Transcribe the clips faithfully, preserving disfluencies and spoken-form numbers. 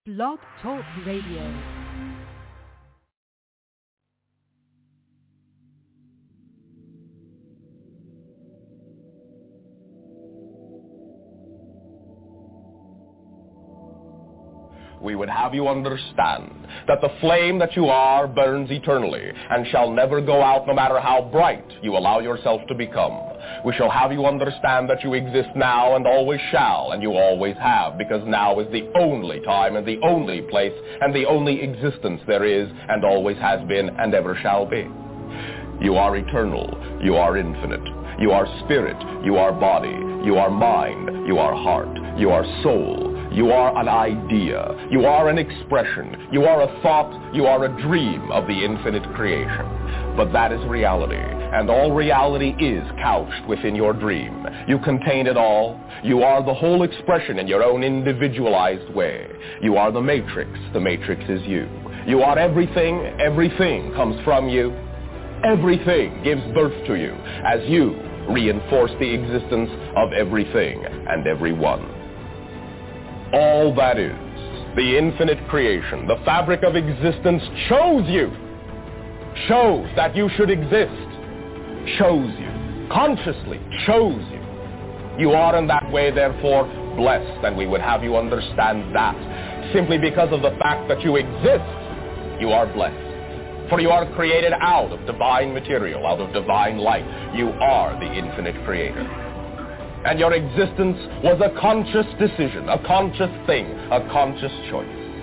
Blog Talk Radio. We would have you understand that the flame that you are burns eternally and shall never go out no matter how bright you allow yourself to become. We shall have you understand that you exist now and always shall, and you always have, because now is the only time and the only place and the only existence there is and always has been and ever shall be. You are eternal. You are infinite. You are spirit. You are body. You are mind. You are heart. You are soul. You are an idea. You are an expression. You are a thought. You are a dream of the infinite creation. But that is reality, and all reality is couched within your dream. You contain it all. You are the whole expression in your own individualized way. You are the matrix. The matrix is you. You are everything. Everything comes from you. Everything gives birth to you as you reinforce the existence of everything and everyone. All that is, the infinite creation, the fabric of existence chose you, chose that you should exist, chose you, consciously chose you. You are in that way, therefore, blessed, and we would have you understand that. Simply because of the fact that you exist, you are blessed. For you are created out of divine material, out of divine light. You are the infinite creator. And your existence was a conscious decision, a conscious thing, a conscious choice.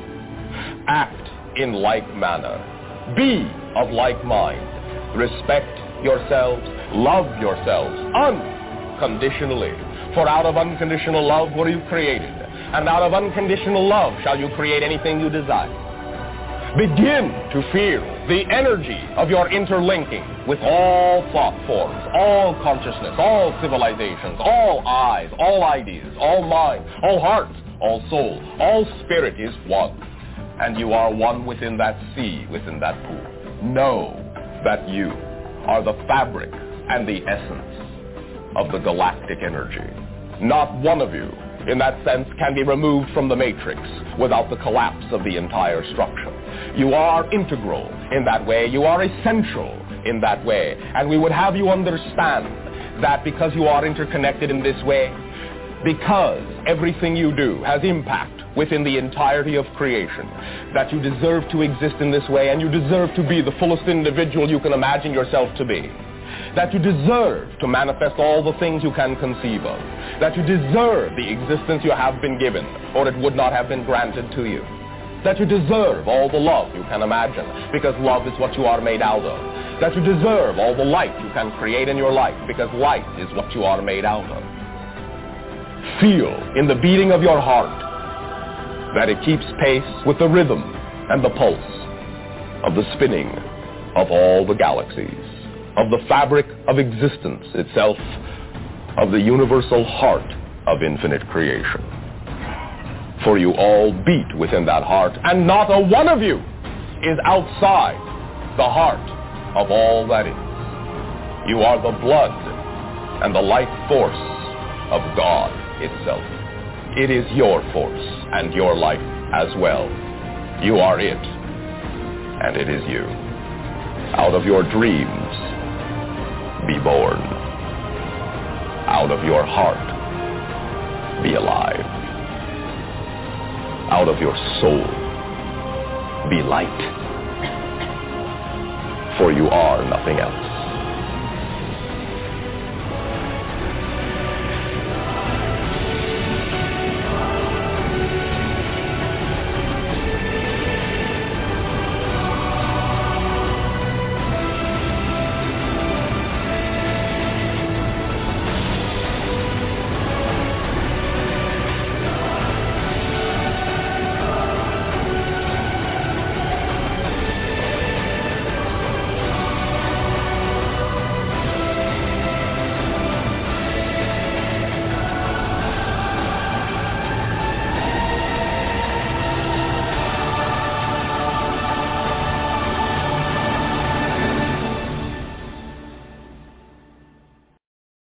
Act in like manner. Be of like mind. Respect yourselves. Love yourselves unconditionally. For out of unconditional love were you created. And out of unconditional love shall you create anything you desire. Begin to feel the energy of your interlinking with all thought forms, all consciousness, all civilizations, all eyes, all ideas, all mind, all hearts, all soul, all spirit is one. And you are one within that sea, within that pool. Know that you are the fabric and the essence of the galactic energy. Not one of you, in that sense, can be removed from the matrix without the collapse of the entire structure. You are integral in that way. You are essential in that way. And we would have you understand that because you are interconnected in this way, because everything you do has impact within the entirety of creation, that you deserve to exist in this way, and you deserve to be the fullest individual you can imagine yourself to be. That you deserve to manifest all the things you can conceive of. That you deserve the existence you have been given, or it would not have been granted to you. That you deserve all the love you can imagine, because love is what you are made out of. That you deserve all the light you can create in your life, because light is what you are made out of. Feel in the beating of your heart that it keeps pace with the rhythm and the pulse of the spinning of all the galaxies, of the fabric of existence itself, of the universal heart of infinite creation. For you all beat within that heart, and not a one of you is outside the heart of all that is. You are the blood and the life force of God itself. It is your force and your life as well. You are it, and it is you. Out of your dreams, be born. Out of your heart, be alive. Out of your soul, be light. For you are nothing else.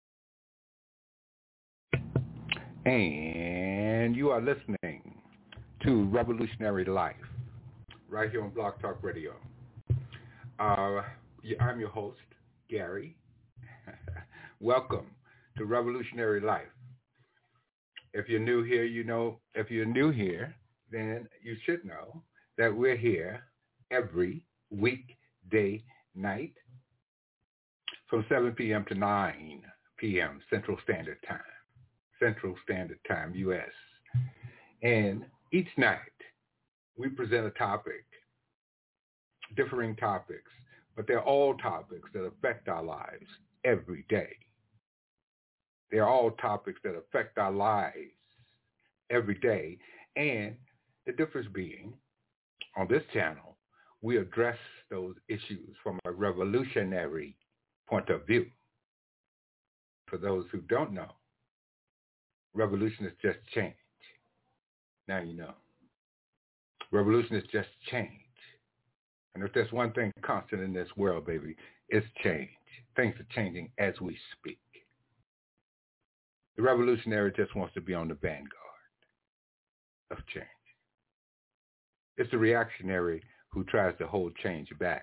And you are listening to Revolutionary Life, right here on Blog Talk Radio. Uh, I'm your host, Gary. Welcome to Revolutionary Life. If you're new here, you know, if you're new here, then you should know that we're here every weekday night from seven p.m. to nine p.m. Central Standard Time, Central Standard Time, U S And each night, we present a topic, differing topics, but they're all topics that affect our lives every day. They're all topics that affect our lives every day. And the difference being, on this channel, we address those issues from a revolutionary point of view. For those who don't know, revolution is just change. Now you know. Revolution is just change. And if there's one thing constant in this world, baby, it's change. Things are changing as we speak. The revolutionary just wants to be on the vanguard of change. It's the reactionary who tries to hold change back.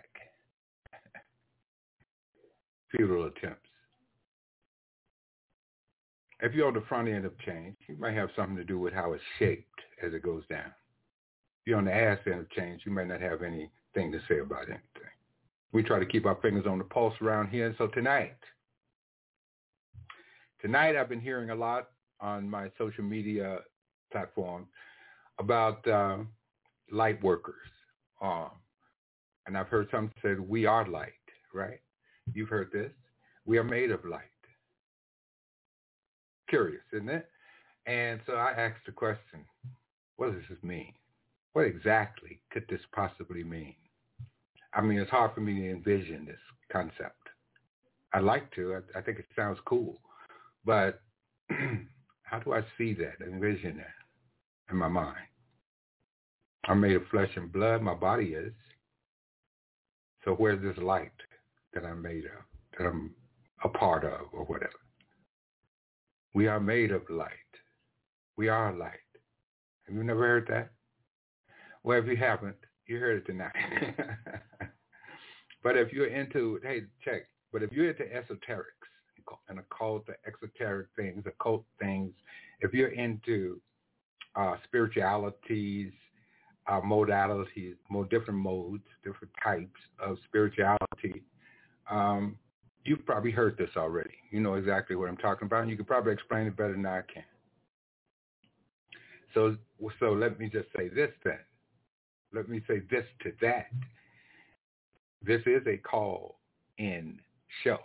Futile attempts. If you're on the front end of change, you might have something to do with how it's shaped as it goes down. If you're on the ass end of change, you may not have anything to say about anything. We try to keep our fingers on the pulse around here. And so tonight, tonight I've been hearing a lot on my social media platform about uh, light workers. Um, and I've heard some say we are light, right? You've heard this. We are made of light. Curious, isn't it? And so I asked the question, what does this mean? What exactly could this possibly mean? I mean, it's hard for me to envision this concept. I'd like to. I, I think it sounds cool. But how do I see that, envision that in my mind? I'm made of flesh and blood. My body is. So where's this light that I'm made of, that I'm a part of or whatever? We are made of light. We are light. Have you never heard that? Well, if you haven't, you heard it tonight. But if you're into, hey, check, but if you're into esoterics and occult, the exoteric things, occult things, if you're into uh, spiritualities, uh, modalities, more different modes, different types of spirituality, um, you've probably heard this already. You know exactly what I'm talking about, and you can probably explain it better than I can. So, so let me just say this then. Let me say this to that. This is a call-in show.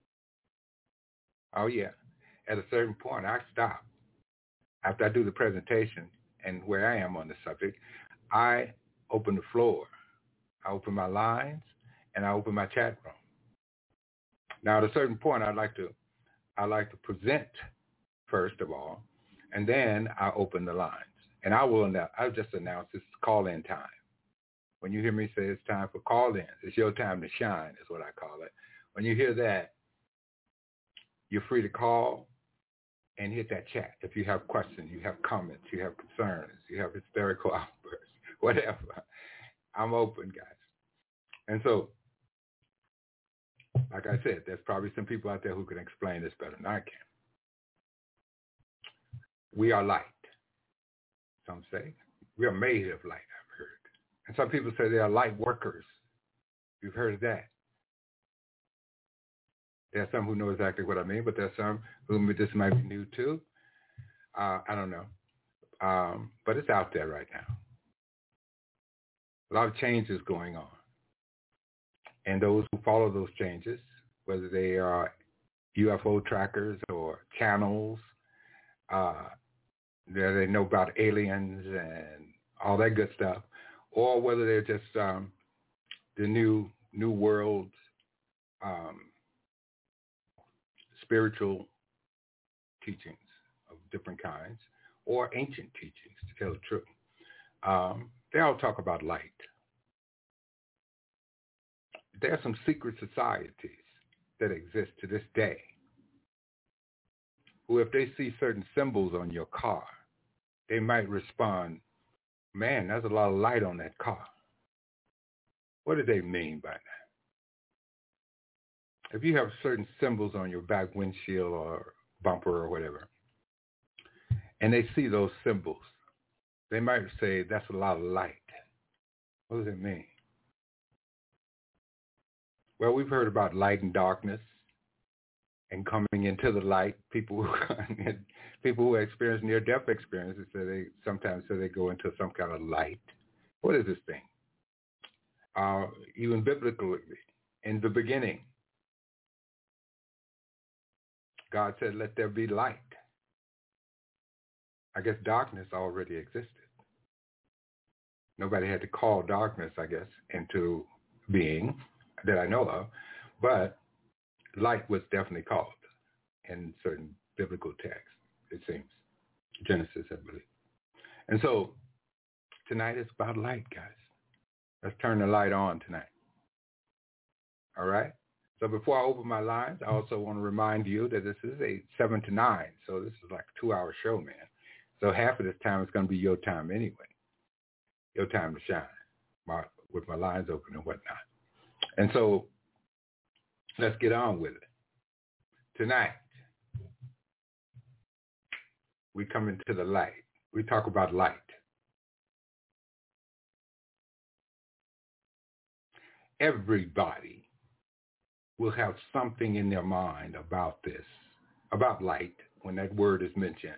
Oh, yeah. At a certain point, I stop. After I do the presentation and where I am on the subject, I open the floor. I open my lines, and I open my chat room. Now, at a certain point, I'd like to, I like to present first of all, and then I open the lines. And I will announce, I'll just announce it's call-in time. When you hear me say it's time for call-in, it's your time to shine is what I call it. When you hear that, you're free to call and hit that chat. If you have questions, you have comments, you have concerns, you have hysterical outbursts, whatever. I'm open, guys. And so, like I said, there's probably some people out there who can explain this better than I can. We are light. Some say we are made of light, I've heard. And some people say they are light workers. You've heard of that. There are some who know exactly what I mean, but there are some who this might be new to. Uh, I don't know. Um, but it's out there right now. A lot of changes going on. And those who follow those changes, whether they are U F O trackers or channels, uh, they know about aliens and all that good stuff, or whether they're just um, the new new world um, spiritual teachings of different kinds, or ancient teachings, to tell the truth. Um, they all talk about light. There are some secret societies that exist to this day who, if they see certain symbols on your car, they might respond Man, there's a lot of light on that car. What do they mean by that? If you have certain symbols on your back windshield or bumper or whatever, and they see those symbols, they might say that's a lot of light. What does it mean? Well, we've heard about light and darkness and coming into the light. People who people who experience near-death experiences say they sometimes say they go into some kind of light. What is this thing? Uh, even biblically, in the beginning, God said, "Let there be light." I guess darkness already existed. Nobody had to call darkness, I guess, into being that I know of, but light was definitely called in certain biblical texts, it seems. Genesis, I believe. And so tonight is about light, guys. Let's turn the light on tonight. All right? So before I open my lines, I also want to remind you that this is a seven to nine, so this is like a two-hour show, man. So half of this time is going to be your time anyway, your time to shine, my, with my lines open and whatnot. And so let's get on with it. Tonight, we come into the light. We talk about light. Everybody will have something in their mind about this, about light, when that word is mentioned.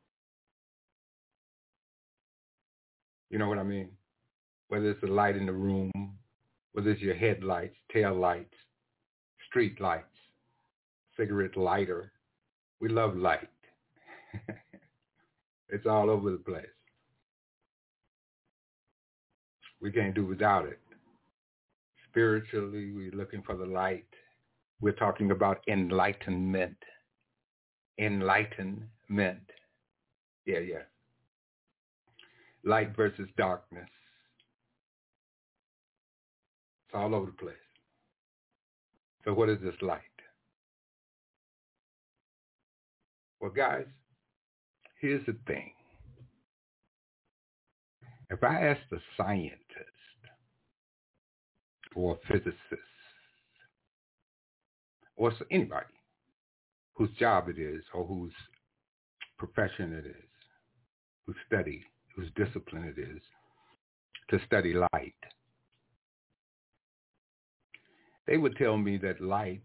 You know what I mean? Whether it's the light in the room, whether it's your headlights, tail lights, street lights, cigarette lighter. We love light. It's all over the place. We can't do without it. Spiritually, we're looking for the light. We're talking about enlightenment. Enlightenment. Yeah, yeah. Light versus darkness. It's all over the place. So what is this light? Well, guys, here's the thing. If I ask a scientist or a physicist or anybody whose job it is or whose profession it is, whose study, whose discipline it is to study light, they would tell me that light,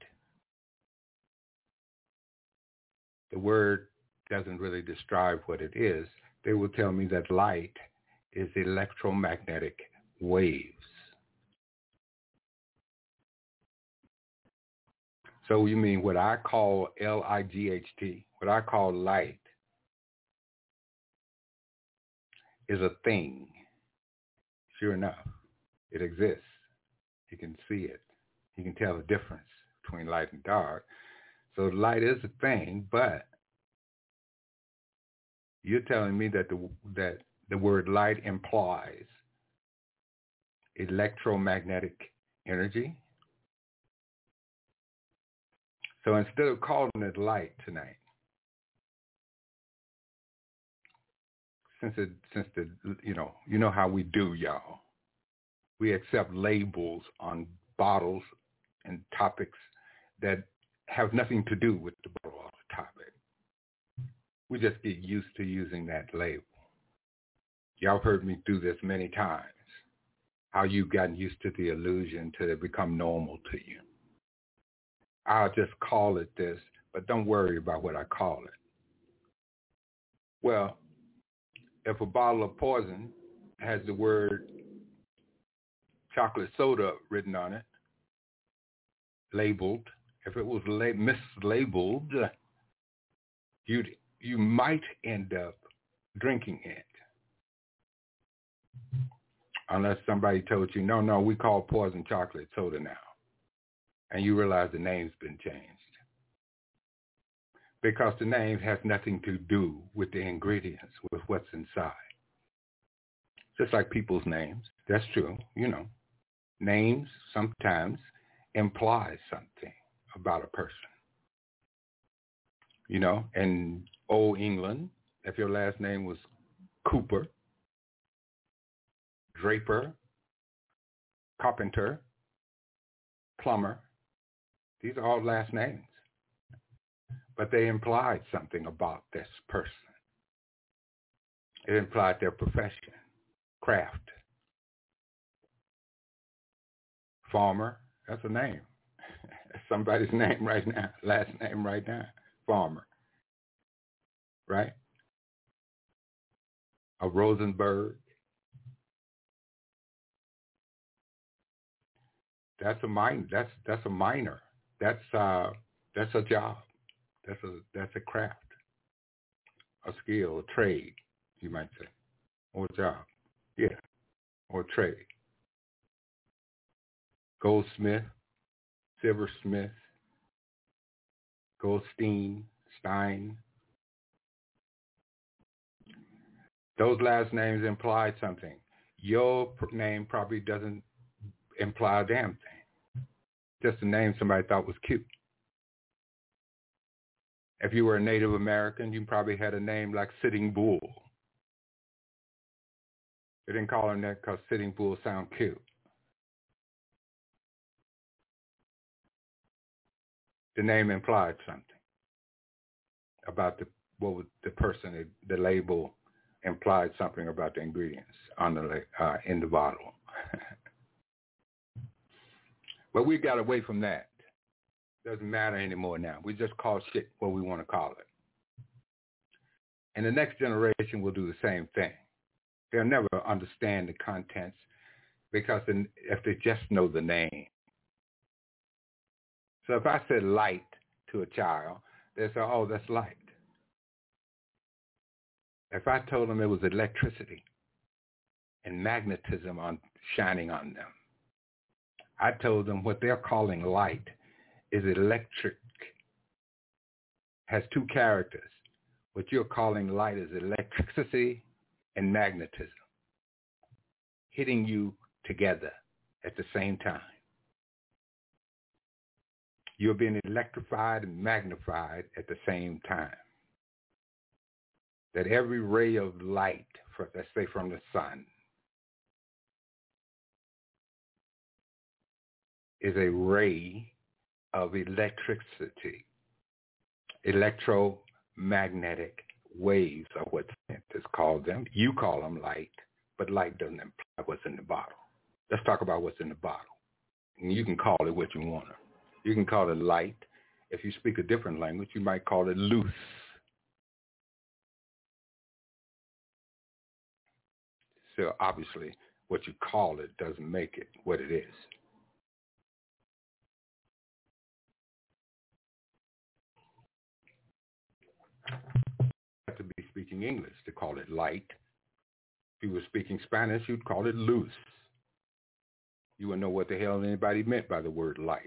the word doesn't really describe what it is. They will tell me that light is electromagnetic waves. So you mean what I call L I G H T, what I call light, is a thing. Sure enough, it exists. You can see it. You can tell the difference between light and dark. So light is a thing, but you're telling me that the that the word light implies electromagnetic energy? So instead of calling it light tonight, since it since the you know you know how we do, y'all, we accept labels on bottles and topics that have nothing to do with the bottle or the topic. We just get used to using that label. Y'all have heard me do this many times, how you've gotten used to the illusion till it become normal to you. I'll just call it this, but don't worry about what I call it. Well, if a bottle of poison has the word chocolate soda written on it, labeled, if it was la- mislabeled, you you might end up drinking it. Unless somebody told you, no, no, we call poison chocolate soda now. And you realize the name's been changed. Because the name has nothing to do with the ingredients, with what's inside. Just like people's names. That's true, you know. Names sometimes imply something about a person. You know, in old England, if your last name was Cooper, draper, carpenter, plumber. These are all last names. But they implied something about this person. It implied their profession, craft. Farmer, that's a name. Somebody's name right now, last name right now, Farmer. Right? A Rosenberg. That's a mine. That's that's a miner. That's uh that's a job. That's a that's a craft, a skill, a trade, you might say, or a job. Yeah, or trade. Goldsmith, silversmith, Goldstein, Stein. Those last names implied something. Your name probably doesn't imply a damn thing. Just a name somebody thought was cute. If you were a Native American, you probably had a name like Sitting Bull. They didn't call him that because Sitting Bull sound cute. The name implied something about the what was the person. The label implied something about the ingredients on the uh, in the bottle. But we got away from that. Doesn't matter anymore now. We just call shit what we want to call it. And the next generation will do the same thing. They'll never understand the contents because if they just know the name. So if I said light to a child, they say, oh, that's light. If I told them it was electricity and magnetism on shining on them, I told them what they're calling light is electric, has two characters. What you're calling light is electricity and magnetism, hitting you together at the same time. You're being electrified and magnified at the same time. That every ray of light, for, let's say from the sun, is a ray of electricity. Electromagnetic waves are what scientists call them. You call them light, but light doesn't imply what's in the bottle. Let's talk about what's in the bottle. And you can call it what you want. You can call it light. If you speak a different language, you might call it loose. So obviously, what you call it doesn't make it what it is. You have to be speaking English to call it light. If you were speaking Spanish, you'd call it loose. You wouldn't know what the hell anybody meant by the word light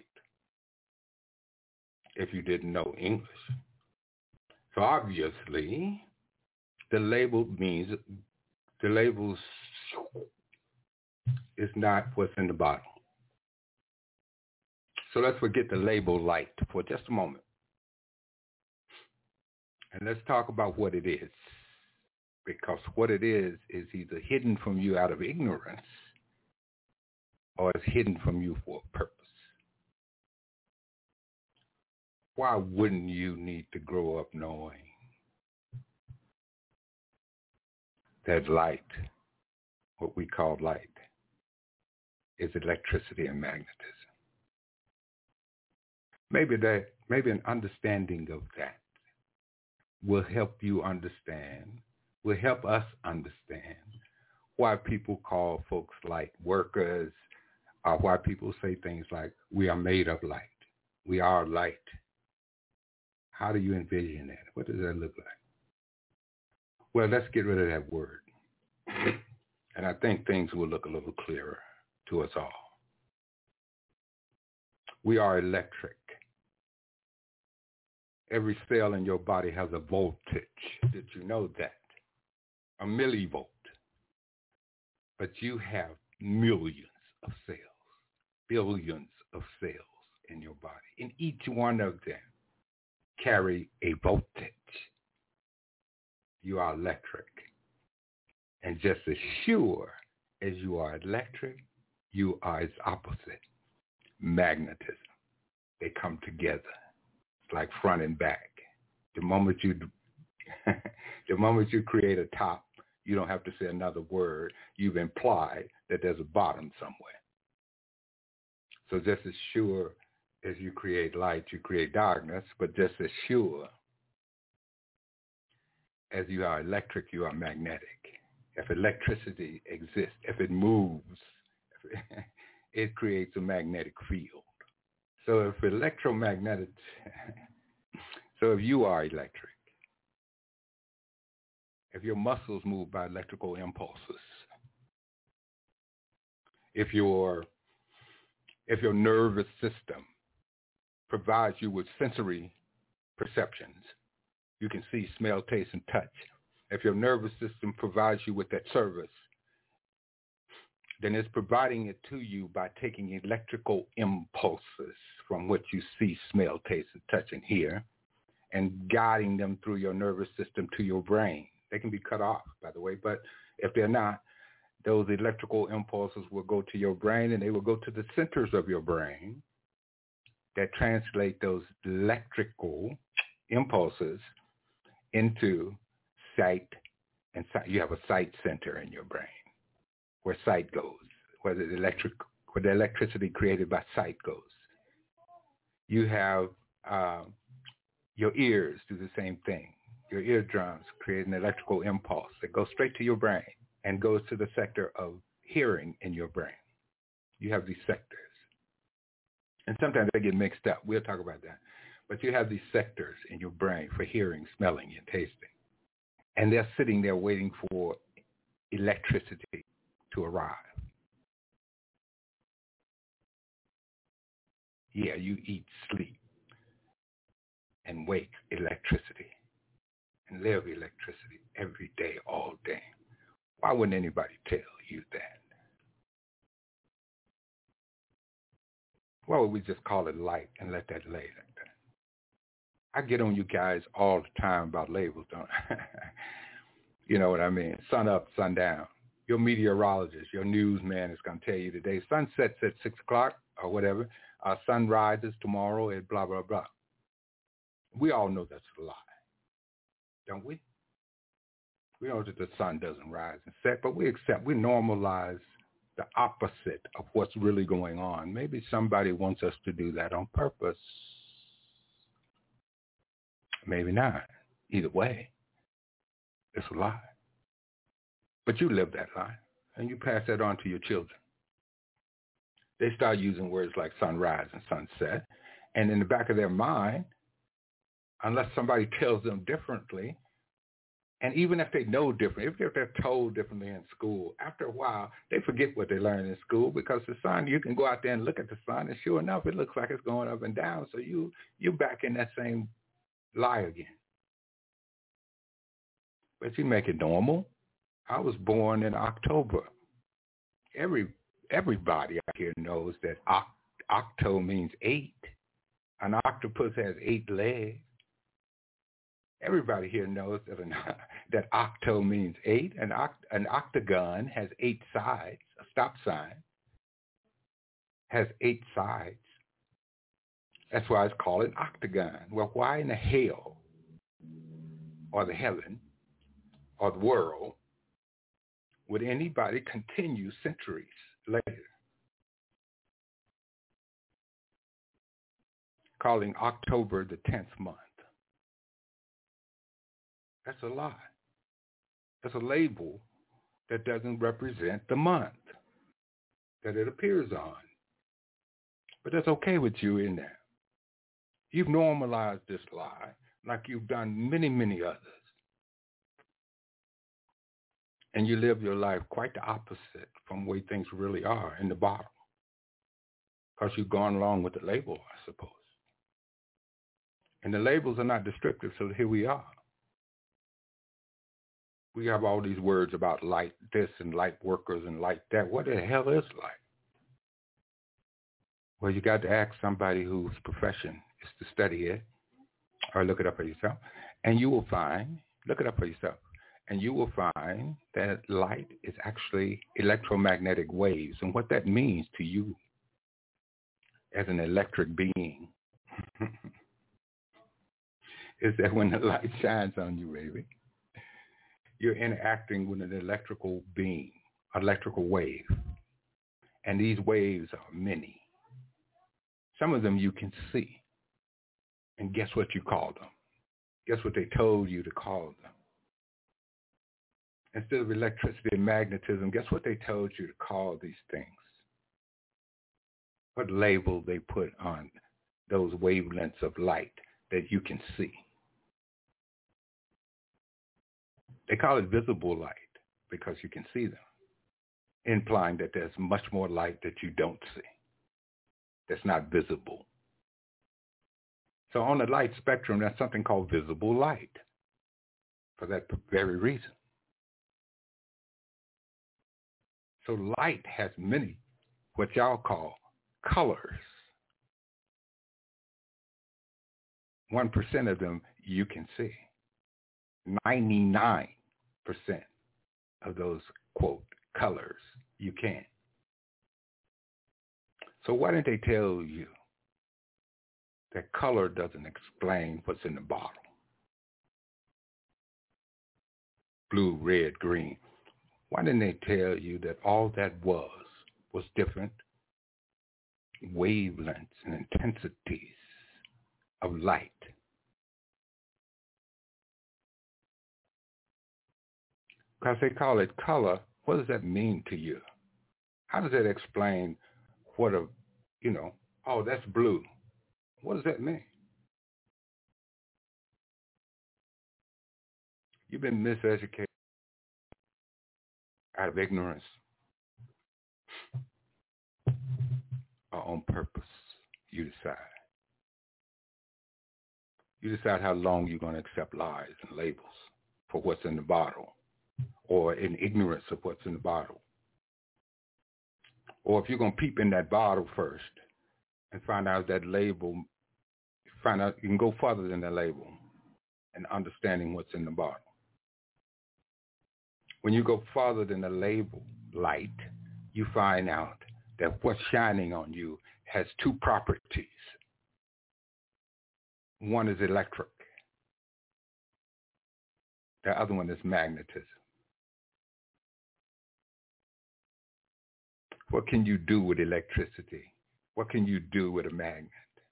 if you didn't know English. So obviously, the label means, the label is not what's in the bottle. So let's forget the label light for just a moment. And let's talk about what it is. Because what it is is either hidden from you out of ignorance or it's hidden from you for a purpose. Why wouldn't you need to grow up knowing that light, what we call light, is electricity and magnetism? Maybe that, maybe an understanding of that will help you understand, will help us understand why people call folks light workers, or why people say things like, we are made of light. We are light. How do you envision that? What does that look like? Well, let's get rid of that word. And I think things will look a little clearer to us all. We are electric. Every cell in your body has a voltage. Did you know that? A millivolt. But you have millions of cells, billions of cells in your body. And each one of them carry a voltage. You are electric. And just as sure as you are electric, you are its opposite, magnetism. They come together. It's like front and back. The moment you, the moment you create a top, you don't have to say another word. You've implied that there's a bottom somewhere. So just as sure as you create light, you create darkness, but just as sure as you are electric, you are magnetic. If electricity exists, if it moves, it creates a magnetic field. So if electromagnetic, so if you are electric, if your muscles move by electrical impulses, if your if your nervous system provides you with sensory perceptions, you can see, smell, taste, and touch. If your nervous system provides you with that service, then it's providing it to you by taking electrical impulses from what you see, smell, taste, and touch, and hear, and guiding them through your nervous system to your brain. They can be cut off, by the way, but if they're not, those electrical impulses will go to your brain, and they will go to the centers of your brain that translate those electrical impulses into sight, and sight. You have a sight center in your brain where sight goes, where the electric, where the electricity created by sight goes. You have uh, your ears do the same thing. Your eardrums create an electrical impulse that goes straight to your brain and goes to the sector of hearing in your brain. You have these sectors. And sometimes they get mixed up. We'll talk about that. But you have these sectors in your brain for hearing, smelling, and tasting. And they're sitting there waiting for electricity to arrive. Yeah, you eat, sleep, and wake electricity, and live electricity every day, all day. Why wouldn't anybody tell you that? Why would we just call it light and let that lay like that? I get on you guys all the time about labels, don't I? You know what I mean? Sun up, sun down. Your meteorologist, your newsman is going to tell you today, sun sets at six o'clock or whatever. Uh, sun rises tomorrow at blah, blah, blah. We all know that's a lie, don't we? We know that the sun doesn't rise and set, but we accept, we normalize the opposite of what's really going on. Maybe somebody wants us to do that on purpose. Maybe not. Either way, it's a lie. But you live that lie, and you pass that on to your children. They start using words like sunrise and sunset, and in the back of their mind, unless somebody tells them differently, and even if they know differently, if they're told differently in school, after a while, they forget what they learned in school, because the sun, you can go out there and look at the sun, and sure enough, it looks like it's going up and down, so you, you're back in that same lie again. But you make it normal. I was born in October. Every Everybody out here knows that oct- octo means eight. An octopus has eight legs. Everybody here knows that an, that octo means eight. An, oct- an octagon has eight sides. A stop sign has eight sides. That's why it's called an octagon. Well, why in the hell or the heaven or the world would anybody continue centuries later calling October the tenth month? That's a lie. That's a label that doesn't represent the month that it appears on. But that's okay with you, isn't it? You've normalized this lie like you've done many, many others. And you live your life quite the opposite from the way things really are in the bottom. Because you've gone along with the label, I suppose. And the labels are not descriptive, so here we are. We have all these words about light this and light workers and light that. What the hell is light? Well, you got to ask somebody whose profession is to study it, or look it up for yourself. And you will find, look it up for yourself. And you will find that light is actually electromagnetic waves. And what that means to you as an electric being is that when the light shines on you, baby, you're interacting with an electrical being, electrical wave. And these waves are many. Some of them you can see. And guess what you call them? Guess what they told you to call them? Instead of electricity and magnetism, guess what they told you to call these things? What label they put on those wavelengths of light that you can see? They call it visible light because you can see them, implying that there's much more light that you don't see, that's not visible. So on the light spectrum, there's something called visible light for that very reason. So light has many, what y'all call colors. One percent of them you can see. ninety-nine percent of those, quote, colors you can't. So why didn't they tell you that color doesn't explain what's in the bottle? Blue, red, green. Why didn't they tell you that all that was was different wavelengths and intensities of light? Because they call it color. What does that mean to you? How does that explain what a, you know, oh, that's blue. What does that mean? You've been miseducated out of ignorance or on purpose. You decide. You decide how long you're going to accept lies and labels for what's in the bottle, or in ignorance of what's in the bottle. Or if you're going to peep in that bottle first and find out that label, find out you can go further than the label and understanding what's in the bottle. When you go farther than the label light, you find out that what's shining on you has two properties. One is electric. The other one is magnetism. What can you do with electricity? What can you do with a magnet?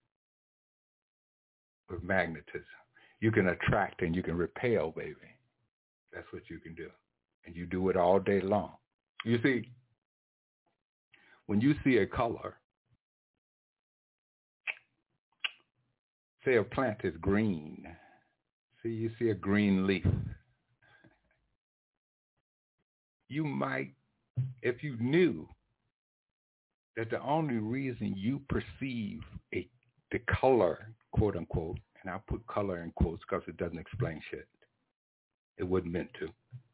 With magnetism. You can attract and you can repel, baby. That's what you can do. And you do it all day long. You see, when you see a color, say a plant is green. See, you see a green leaf. You might, if you knew that the only reason you perceive a, the color, quote unquote, and I'll put color in quotes because it doesn't explain shit. It wasn't meant to.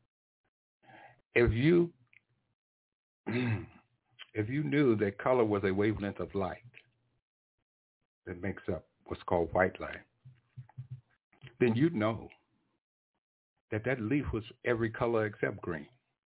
If you, if you knew that color was a wavelength of light that makes up what's called white light, then you'd know that that leaf was every color except green.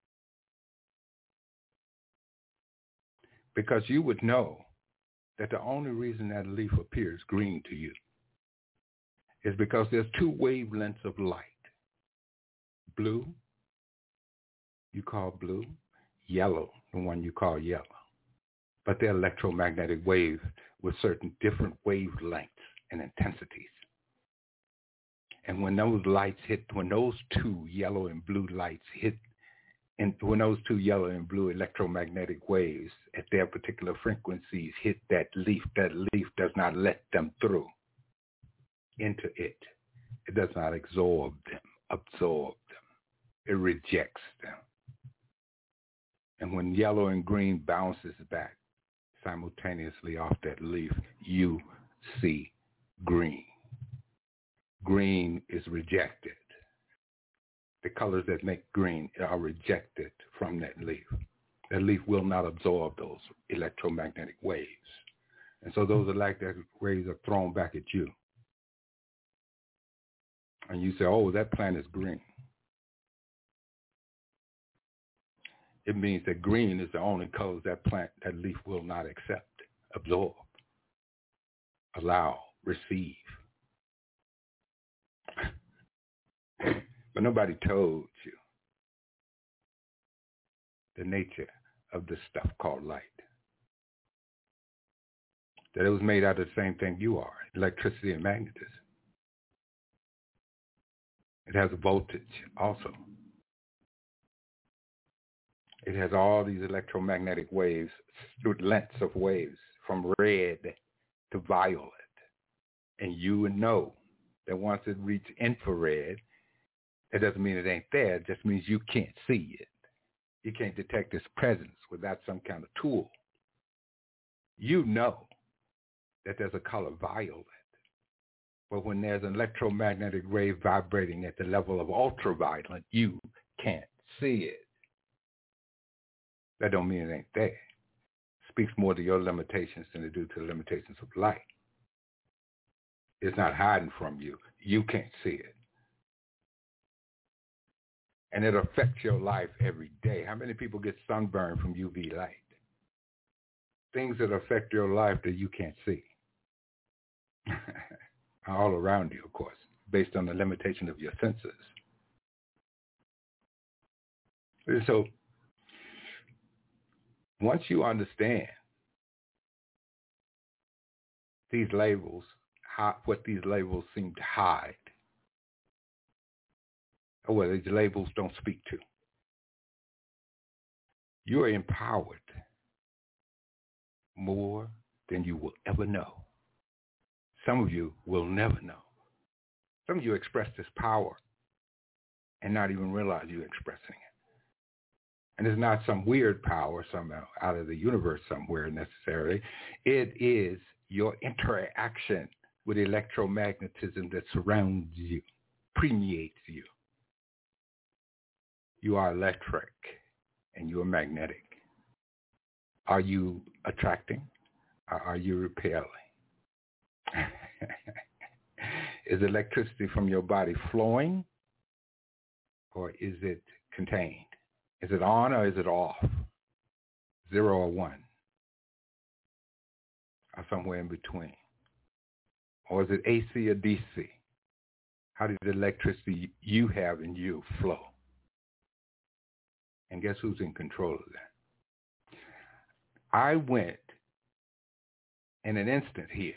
Because you would know that the only reason that leaf appears green to you is because there's two wavelengths of light. Blue, you call blue, yellow, the one you call yellow. But they're electromagnetic waves with certain different wavelengths and intensities. And when those lights hit, when those two yellow and blue lights hit, and when those two yellow and blue electromagnetic waves at their particular frequencies hit that leaf, that leaf does not let them through into it. It does not absorb them, absorb them. It rejects them. And when yellow and green bounces back simultaneously off that leaf, you see green. Green is rejected. The colors that make green are rejected from that leaf. That leaf will not absorb those electromagnetic waves. And so those electromagnetic waves are thrown back at you. And you say, oh, that plant is green. It means that green is the only color that plant, that leaf will not accept, absorb, allow, receive. But nobody told you the nature of this stuff called light. That it was made out of the same thing you are, electricity and magnetism. It has a voltage also. It has all these electromagnetic waves, lengths of waves, from red to violet. And you would know that once it reaches infrared, it doesn't mean it ain't there. It just means you can't see it. You can't detect its presence without some kind of tool. You know that there's a color violet. But when there's an electromagnetic wave vibrating at the level of ultraviolet, you can't see it. That don't mean it ain't there. It speaks more to your limitations than it do to the limitations of light. It's not hiding from you. You can't see it. And it affects your life every day. How many people get sunburned from U V light? Things that affect your life that you can't see. All around you, of course, based on the limitation of your senses. And so, once you understand these labels, how, what these labels seem to hide, or what these labels don't speak to, you are empowered more than you will ever know. Some of you will never know. Some of you express this power and not even realize you're expressing it. And it's not some weird power somehow out of the universe somewhere necessarily. It is your interaction with electromagnetism that surrounds you, permeates you. You are electric and you are magnetic. Are you attracting or are you repelling? Is electricity from your body flowing or is it contained? Is it on or is it off? Zero or one? Or somewhere in between? Or is it A C or D C? How does the electricity you have in you flow? And guess who's in control of that? I went in an instant here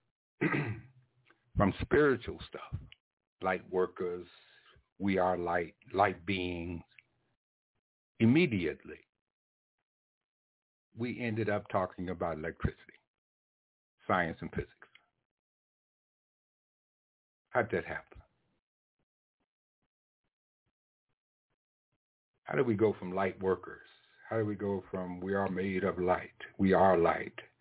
from spiritual stuff, light workers, we are light, light beings. Immediately, we ended up talking about electricity, science and physics. How'd that happen? How did we go from light workers? How did we go from we are made of light, we are light,